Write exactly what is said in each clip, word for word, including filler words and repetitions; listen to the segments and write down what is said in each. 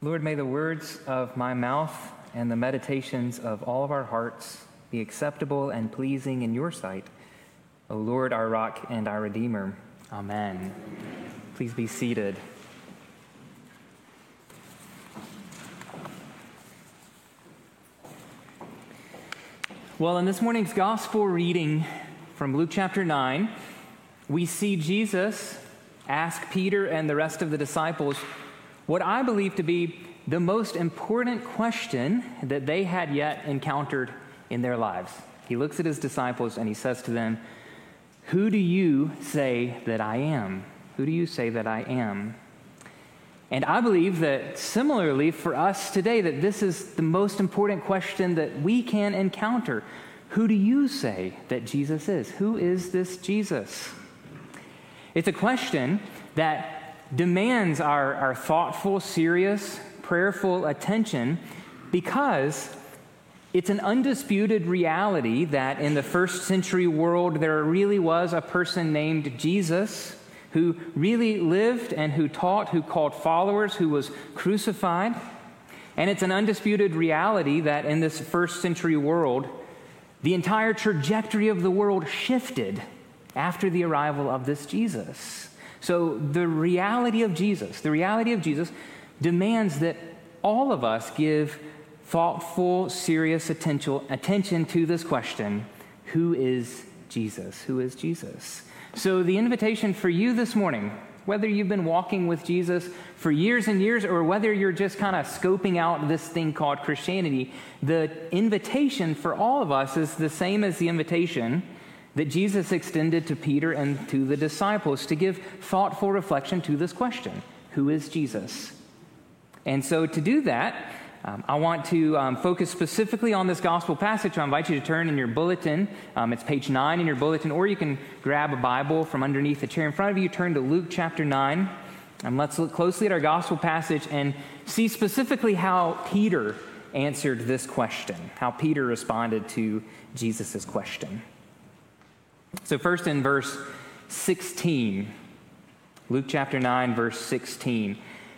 Lord, may the words of my mouth and the meditations of all of our hearts be acceptable and pleasing in your sight, O Lord, our rock and our Redeemer. Amen. Please be seated. Well, in this morning's gospel reading from Luke chapter nine, we see Jesus ask Peter and the rest of the disciples what I believe to be the most important question that they had yet encountered in their lives. He looks at his disciples and he says to them, "Who do you say that I am? Who do you say that I am?" And I believe that similarly for us today, that this is the most important question that we can encounter. Who do you say that Jesus is? Who is this Jesus? It's a question that demands our, our thoughtful, serious, prayerful attention because it's an undisputed reality that in the first century world there really was a person named Jesus who really lived and who taught, who called followers, who was crucified. And it's an undisputed reality that in this first century world, the entire trajectory of the world shifted after the arrival of this Jesus. So the reality of Jesus, the reality of Jesus demands that all of us give thoughtful, serious attention, attention to this question, who is Jesus? Who is Jesus? So the invitation for you this morning, whether you've been walking with Jesus for years and years or whether you're just kind of scoping out this thing called Christianity, the invitation for all of us is the same as the invitation that Jesus extended to Peter and to the disciples to give thoughtful reflection to this question, who is Jesus? And so to do that, um, I want to um, focus specifically on this gospel passage. I invite you to turn in your bulletin. Um, it's page nine in your bulletin, or you can grab a Bible from underneath the chair in front of you. Turn to Luke chapter nine, and let's look closely at our gospel passage and see specifically how Peter answered this question, how Peter responded to Jesus' question. So first in verse sixteen, Luke chapter nine, verse sixteen.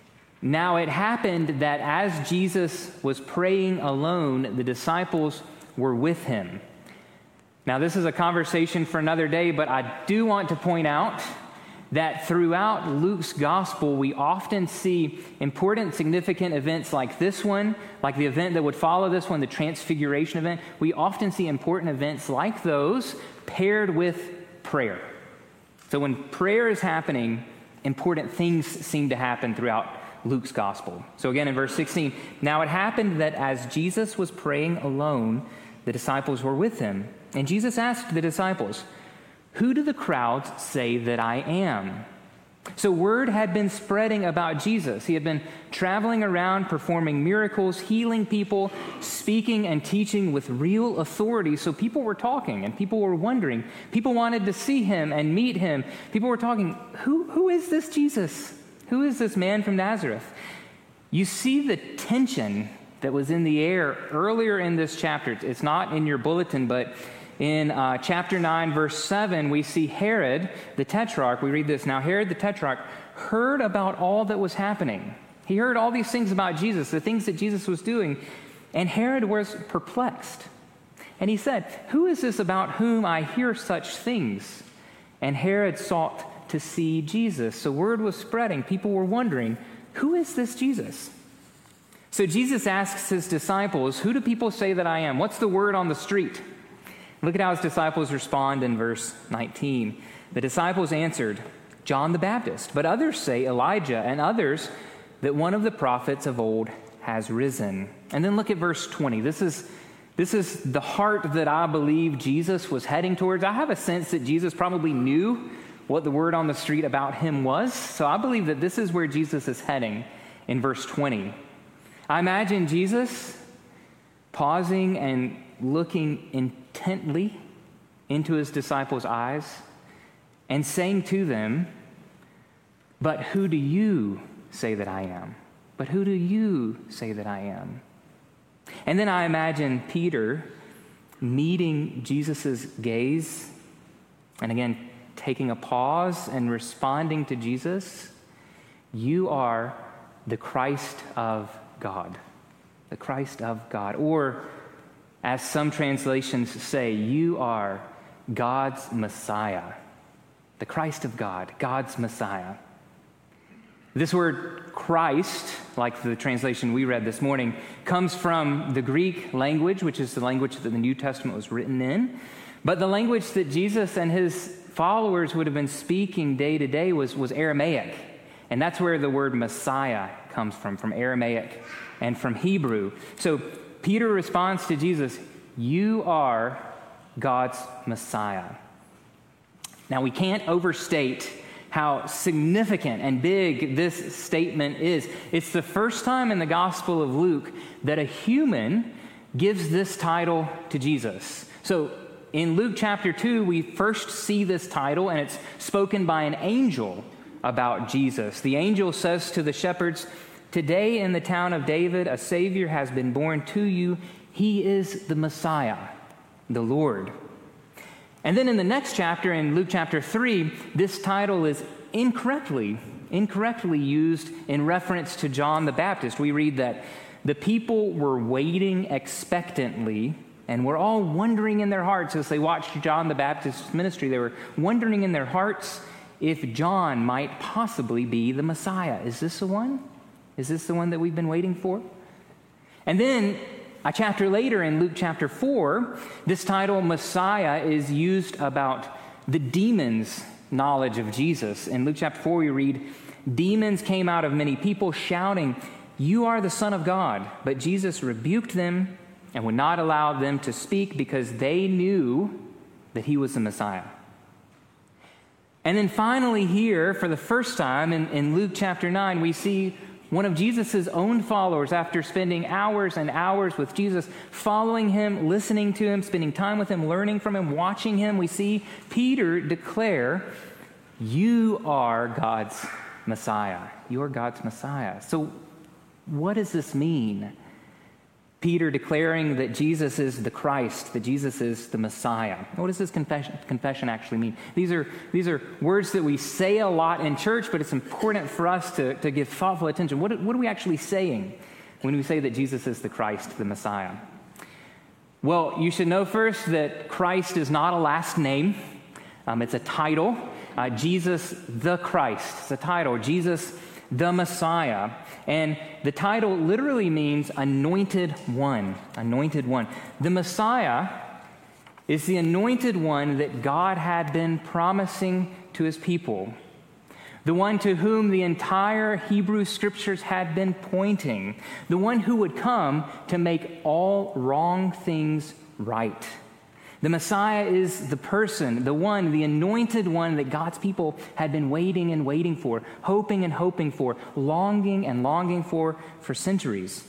Now it happened that as Jesus was praying alone, the disciples were with him. Now this is a conversation for another day, but I do want to point out that throughout Luke's gospel, we often see important, significant events like this one, like the event that would follow this one, the Transfiguration event. We often see important events like those paired with prayer. So when prayer is happening, important things seem to happen throughout Luke's gospel. So again, in verse sixteen, now it happened that as Jesus was praying alone, the disciples were with him. And Jesus asked the disciples, "Who do the crowds say that I am?" So word had been spreading about Jesus. He had been traveling around, performing miracles, healing people, speaking and teaching with real authority. So people were talking and people were wondering. People wanted to see him and meet him. People were talking, who, who is this Jesus? Who is this man from Nazareth? You see the tension that was in the air earlier in this chapter. It's not in your bulletin, but in uh, chapter nine, verse seven, we see Herod, the tetrarch. We read this. Now, Herod the tetrarch heard about all that was happening. He heard all these things about Jesus, the things that Jesus was doing, and Herod was perplexed. And he said, "Who is this about whom I hear such things?" And Herod sought to see Jesus. So word was spreading. People were wondering, who is this Jesus? So Jesus asks his disciples, who do people say that I am? What's the word on the street? Look at how his disciples respond in verse nineteen. The disciples answered, John the Baptist, but others say Elijah, and others that one of the prophets of old has risen. And then look at verse twenty. This is, this is the heart that I believe Jesus was heading towards. I have a sense that Jesus probably knew what the word on the street about him was. So I believe that this is where Jesus is heading in verse twenty. I imagine Jesus pausing and looking intently into his disciples' eyes and saying to them, but who do you say that I am? But who do you say that I am? And then I imagine Peter meeting Jesus' gaze and again taking a pause and responding to Jesus, you are the Christ of God. The Christ of God. Or, as some translations say, you are God's Messiah. The Christ of God, God's Messiah. This word Christ, like the translation we read this morning, comes from the Greek language, which is the language that the New Testament was written in. But the language that Jesus and his followers would have been speaking day to day was, was Aramaic. And that's where the word Messiah comes from, from Aramaic and from Hebrew. So Peter responds to Jesus, you are God's Messiah. Now, we can't overstate how significant and big this statement is. It's the first time in the Gospel of Luke that a human gives this title to Jesus. So in Luke chapter two, we first see this title, and it's spoken by an angel about Jesus. The angel says to the shepherds, today in the town of David, a Savior has been born to you. He is the Messiah, the Lord. And then in the next chapter, in Luke chapter three, this title is incorrectly, incorrectly used in reference to John the Baptist. We read that the people were waiting expectantly, and were all wondering in their hearts as they watched John the Baptist's ministry. They were wondering in their hearts if John might possibly be the Messiah. Is this the one? Is this the one that we've been waiting for? And then a chapter later in Luke chapter four, this title Messiah is used about the demons' knowledge of Jesus. In Luke chapter four, we read, demons came out of many people shouting, you are the Son of God. But Jesus rebuked them and would not allow them to speak because they knew that he was the Messiah. And then finally here, for the first time in, in Luke chapter nine, we see one of Jesus' own followers, after spending hours and hours with Jesus, following him, listening to him, spending time with him, learning from him, watching him, we see Peter declare, you are God's Messiah. You are God's Messiah. So what does this mean? Peter declaring that Jesus is the Christ, that Jesus is the Messiah. What does this confession, confession actually mean? These are, these are words that we say a lot in church, but it's important for us to, to give thoughtful attention. What, what are we actually saying when we say that Jesus is the Christ, the Messiah? Well, you should know first that Christ is not a last name. Um, it's a title. Uh, Jesus the Christ. It's a title. Jesus the Messiah. And the title literally means anointed one, anointed one. The Messiah is the anointed one that God had been promising to his people, the one to whom the entire Hebrew Scriptures had been pointing, the one who would come to make all wrong things right. The Messiah is the person, the one, the anointed one that God's people had been waiting and waiting for, hoping and hoping for, longing and longing for for centuries.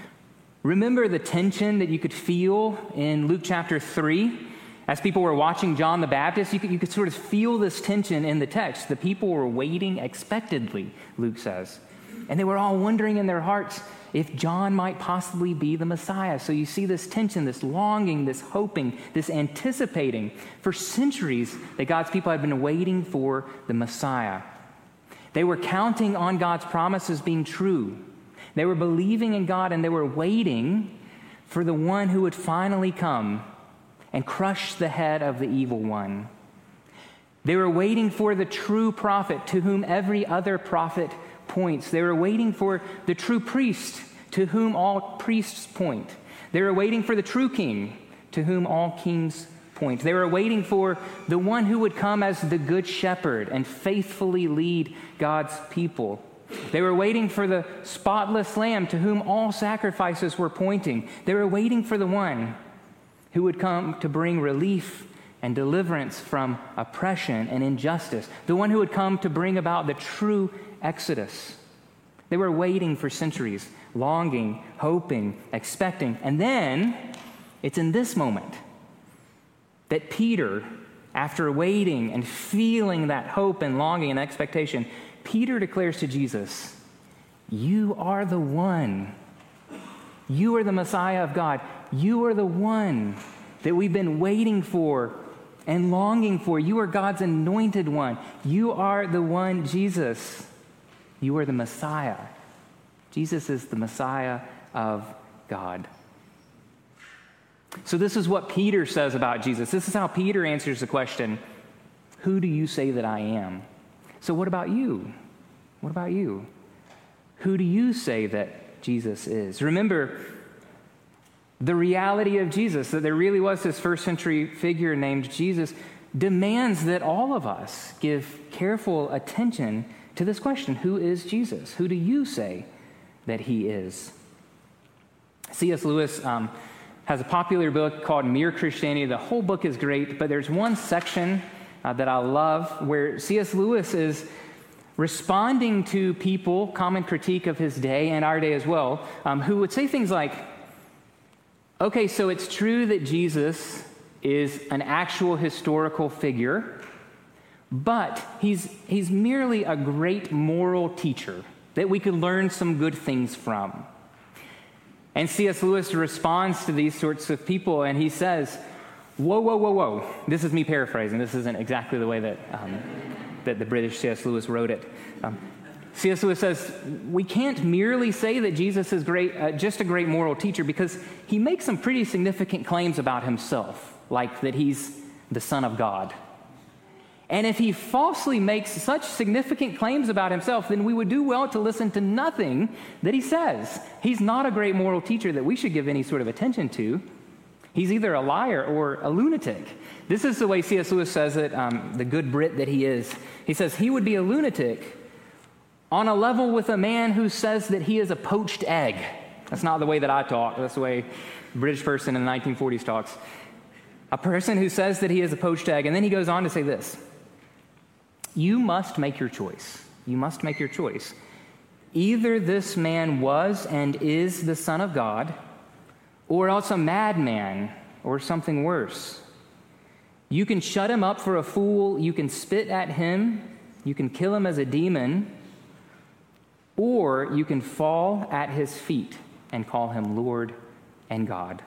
Remember the tension that you could feel in Luke chapter three? As people were watching John the Baptist, you could, you could sort of feel this tension in the text. The people were waiting expectantly, Luke says. And they were all wondering in their hearts if John might possibly be the Messiah. So you see this tension, this longing, this hoping, this anticipating for centuries that God's people had been waiting for the Messiah. They were counting on God's promises being true. They were believing in God, and they were waiting for the one who would finally come and crush the head of the evil one. They were waiting for the true prophet to whom every other prophet points. They were waiting for the true priest to whom all priests point. They were waiting for the true king to whom all kings point. They were waiting for the one who would come as the good shepherd and faithfully lead God's people. They were waiting for the spotless lamb to whom all sacrifices were pointing. They were waiting for the one who would come to bring relief and deliverance from oppression and injustice, the one who would come to bring about the true Exodus. They were waiting for centuries, longing, hoping, expecting. And then it's in this moment that Peter, after waiting and feeling that hope and longing and expectation, Peter declares to Jesus, you are the one. You are the Messiah of God. You are the one that we've been waiting for and longing for. You are God's anointed one. You are the one, Jesus. You are the Messiah. Jesus is the Messiah of God. So this is what Peter says about Jesus. This is how Peter answers the question, who do you say that I am? So what about you? What about you? Who do you say that Jesus is? Remember, the reality of Jesus, that there really was this first century figure named Jesus, demands that all of us give careful attention to this question, who is Jesus? Who do you say that he is? C S Lewis um, has a popular book called Mere Christianity. The whole book is great, but there's one section uh, that I love where C S Lewis is responding to people, common critique of his day and our day as well, um, who would say things like, okay, so it's true that Jesus is an actual historical figure, but he's, he's merely a great moral teacher that we could learn some good things from. And C S Lewis responds to these sorts of people, and he says, whoa, whoa, whoa, whoa. This is me paraphrasing. This isn't exactly the way that, um, that the British C S Lewis wrote it. Um, C S Lewis says, we can't merely say that Jesus is great, uh, just a great moral teacher, because he makes some pretty significant claims about himself, like that he's the Son of God. And if he falsely makes such significant claims about himself, then we would do well to listen to nothing that he says. He's not a great moral teacher that we should give any sort of attention to. He's either a liar or a lunatic. This is the way C S Lewis says it, um, the good Brit that he is. He says he would be a lunatic on a level with a man who says that he is a poached egg. That's not the way that I talk. That's the way a British person in the nineteen forties talks. A person who says that he is a poached egg. And then he goes on to say this. You must make your choice. You must make your choice. Either this man was and is the Son of God, or else a madman, or something worse. You can shut him up for a fool. You can spit at him. You can kill him as a demon. Or you can fall at his feet and call him Lord and God.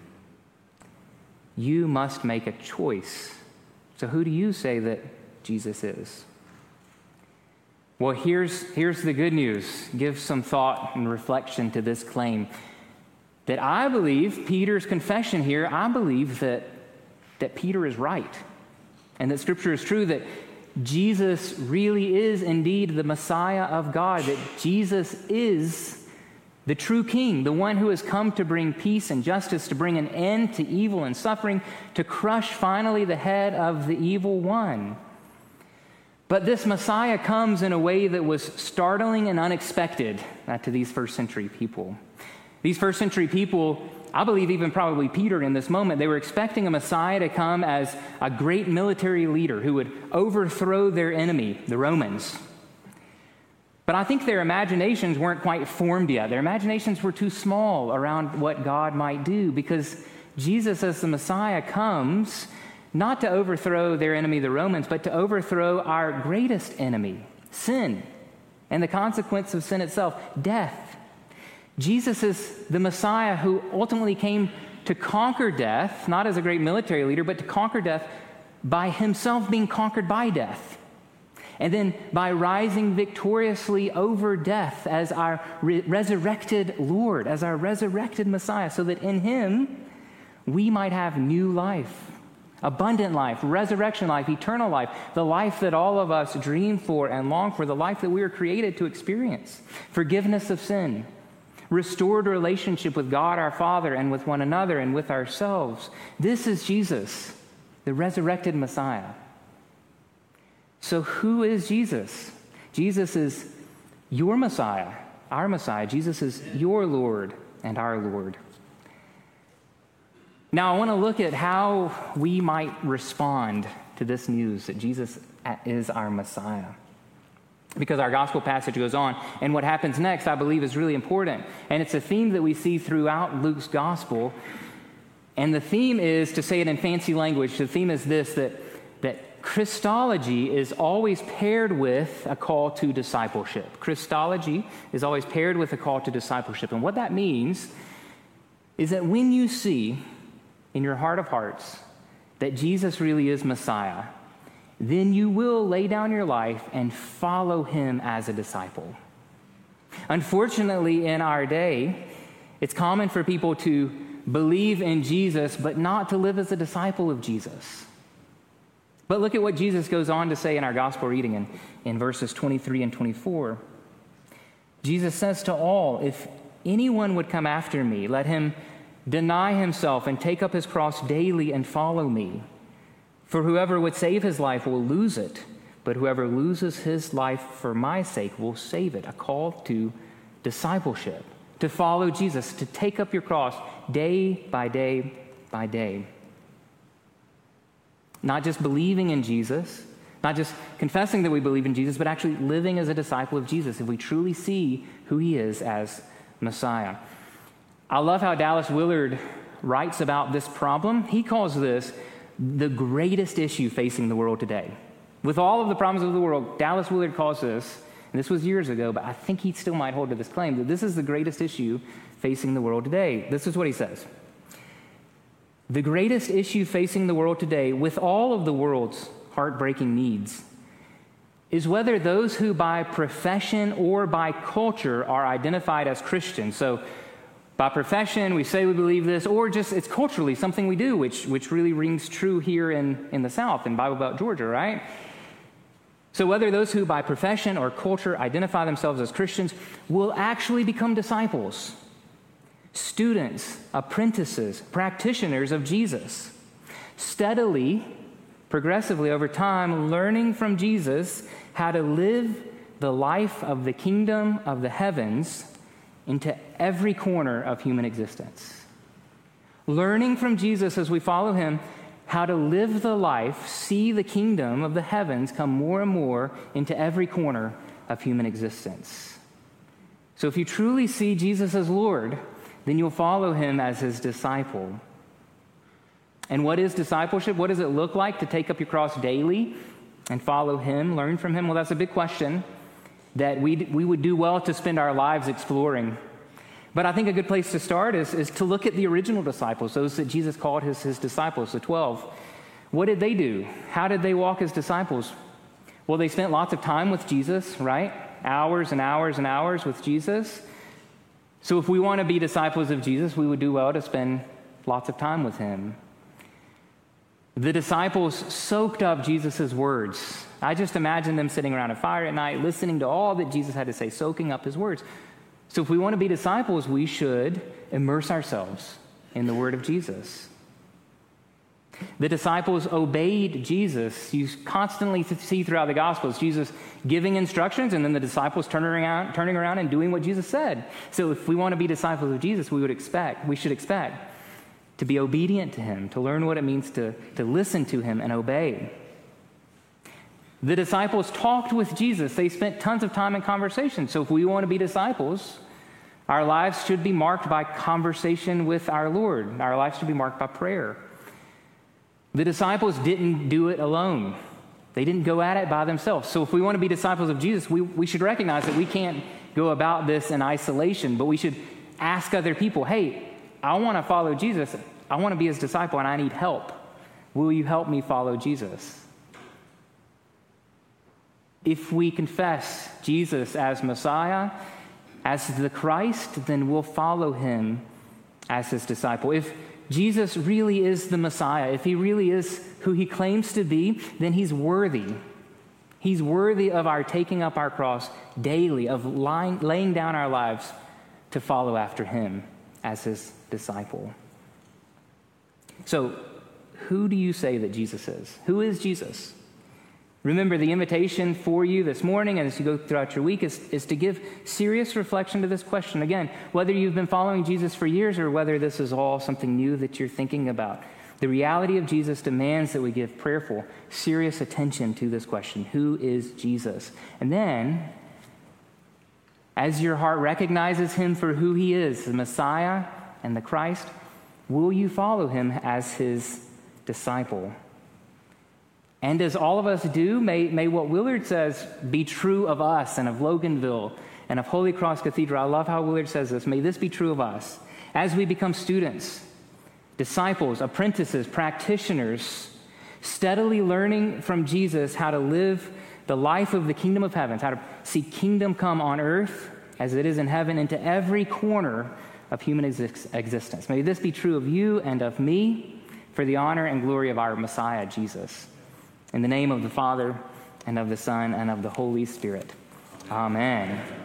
You must make a choice. So who do you say that Jesus is? Well, here's, here's the good news. Give some thought and reflection to this claim. That I believe, Peter's confession here, I believe that, that Peter is right. And that Scripture is true, that Jesus really is indeed the Messiah of God, that Jesus is the true King, the one who has come to bring peace and justice, to bring an end to evil and suffering, to crush finally the head of the evil one. But this Messiah comes in a way that was startling and unexpected uh, to these first century people. These first century people, I believe even probably Peter in this moment, they were expecting a Messiah to come as a great military leader who would overthrow their enemy, the Romans. But I think their imaginations weren't quite formed yet. Their imaginations were too small around what God might do, because Jesus as the Messiah comes not to overthrow their enemy, the Romans, but to overthrow our greatest enemy, sin, and the consequence of sin itself, death. Jesus is the Messiah who ultimately came to conquer death, not as a great military leader, but to conquer death by himself being conquered by death. And then by rising victoriously over death as our re- resurrected Lord, as our resurrected Messiah, so that in him we might have new life, abundant life, resurrection life, eternal life, the life that all of us dream for and long for, the life that we were created to experience, forgiveness of sin, restored relationship with God our Father and with one another and with ourselves. This is Jesus, the resurrected Messiah. So who is Jesus? Jesus is your Messiah, our Messiah. Jesus is your Lord and our Lord. Now I want to look at how we might respond to this news that Jesus is our Messiah. Because our gospel passage goes on, and what happens next, I believe, is really important. And it's a theme that we see throughout Luke's gospel. And the theme is, to say it in fancy language, the theme is this, that, that Christology is always paired with a call to discipleship. Christology is always paired with a call to discipleship. And what that means is that when you see in your heart of hearts that Jesus really is Messiah, then you will lay down your life and follow him as a disciple. Unfortunately, in our day, it's common for people to believe in Jesus, but not to live as a disciple of Jesus. But look at what Jesus goes on to say in our gospel reading in, in verses twenty-three and twenty-four. Jesus says to all, "If anyone would come after me, let him deny himself and take up his cross daily and follow me. For whoever would save his life will lose it, but whoever loses his life for my sake will save it." A call to discipleship, to follow Jesus, to take up your cross day by day by day. Not just believing in Jesus, not just confessing that we believe in Jesus, but actually living as a disciple of Jesus if we truly see who he is as Messiah. I love how Dallas Willard writes about this problem. He calls this the greatest issue facing the world today. With all of the problems of the world, Dallas Willard calls this, and this was years ago, but I think he still might hold to this claim, that this is the greatest issue facing the world today. This is what he says. The greatest issue facing the world today, with all of the world's heartbreaking needs, is whether those who by profession or by culture are identified as Christians. So by profession, we say we believe this, or just it's culturally something we do, which, which really rings true here in, in the South, in Bible Belt, Georgia, right? So whether those who by profession or culture identify themselves as Christians will actually become disciples, students, apprentices, practitioners of Jesus, steadily, progressively over time, learning from Jesus how to live the life of the kingdom of the heavens into every corner of human existence. Learning from Jesus as we follow him how to live the life, see the kingdom of the heavens come more and more into every corner of human existence. So if you truly see Jesus as Lord, then you'll follow him as his disciple. And what is discipleship? What does it look like to take up your cross daily and follow him, learn from him? Well, that's a big question that we we would do well to spend our lives exploring. But I think a good place to start is, is to look at the original disciples, those that Jesus called his, his disciples, the twelve. What did they do? How did they walk as disciples? Well, they spent lots of time with Jesus, right? Hours and hours and hours with Jesus. So if we want to be disciples of Jesus, we would do well to spend lots of time with him. The disciples soaked up Jesus' words. I just imagine them sitting around a fire at night, listening to all that Jesus had to say, soaking up his words. So if we want to be disciples, we should immerse ourselves in the word of Jesus. The disciples obeyed Jesus. You constantly see throughout the Gospels Jesus giving instructions and then the disciples turning around, turning around and doing what Jesus said. So if we want to be disciples of Jesus, we would expect, we should expect to be obedient to him, to learn what it means to, to listen to him and obey. The disciples talked with Jesus. They spent tons of time in conversation. So if we want to be disciples, our lives should be marked by conversation with our Lord. Our lives should be marked by prayer. The disciples didn't do it alone. They didn't go at it by themselves. So if we want to be disciples of Jesus, we, we should recognize that we can't go about this in isolation, but we should ask other people, hey, I want to follow Jesus. I want to be his disciple, and I need help. Will you help me follow Jesus? If we confess Jesus as Messiah, as the Christ, then we'll follow him as his disciple. If Jesus really is the Messiah, if he really is who he claims to be, then he's worthy. He's worthy of our taking up our cross daily, of lying, laying down our lives to follow after him as his disciple. So, who do you say that Jesus is? Who is Jesus? Remember, the invitation for you this morning and as you go throughout your week is, is to give serious reflection to this question. Again, whether you've been following Jesus for years or whether this is all something new that you're thinking about, the reality of Jesus demands that we give prayerful, serious attention to this question. Who is Jesus? And then, as your heart recognizes him for who he is, the Messiah and the Christ, will you follow him as his disciple? And as all of us do, may, may what Willard says be true of us and of Loganville and of Holy Cross Cathedral. I love how Willard says this. May this be true of us. As we become students, disciples, apprentices, practitioners, steadily learning from Jesus how to live the life of the kingdom of heavens, how to see kingdom come on earth as it is in heaven, into every corner of human exis- existence. May this be true of you and of me for the honor and glory of our Messiah, Jesus. In the name of the Father, and of the Son, and of the Holy Spirit. Amen.